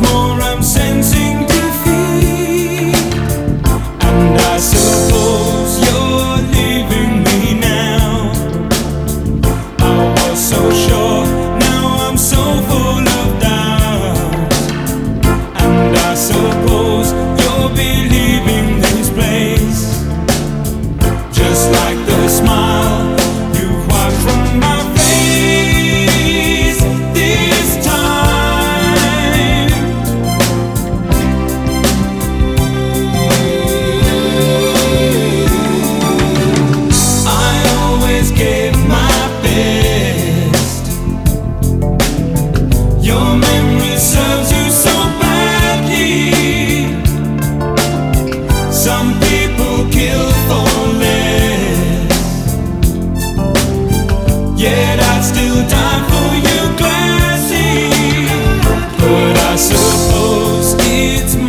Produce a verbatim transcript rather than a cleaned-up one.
more I'm sensing defeat, and I suppose you're leaving me now. I was so sure, now I'm so full of doubt, and I suppose you'll be leaving this place, just like the smile you wiped from my face this time. I always gave my best. Your memory serves you so badly. Some people kill for less, yet I'd still die for you, Glassy. But I suppose it's